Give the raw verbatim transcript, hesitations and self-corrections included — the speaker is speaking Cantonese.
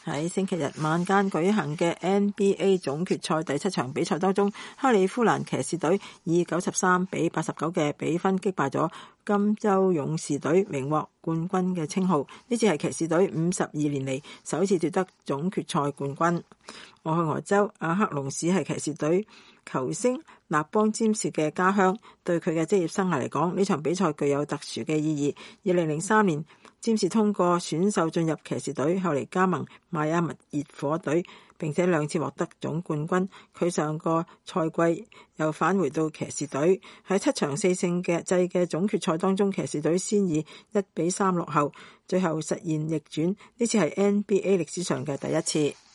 喺星期日晚間舉行嘅 N B A 總決賽第七場比賽當中，克里夫蘭騎士隊以九十三比八十九嘅比分擊敗咗金州勇士隊，榮獲冠軍嘅稱號。呢次係騎士隊五十二年嚟首次奪得總決賽冠軍。俄亥俄州阿克隆市係騎士隊球星勒邦詹士嘅家鄉，對佢嘅職業生涯嚟講，呢場比賽具有特殊嘅意義。二零零三年，詹士通過選秀進入騎士隊，後嚟加盟邁阿密熱火隊，並且兩次獲得總冠軍。佢上個賽季又返回到騎士隊，喺七場四勝嘅制嘅總決賽當中，騎士隊先以一比三落後，最後實現逆轉。呢次係 N B A 歷史上嘅第一次。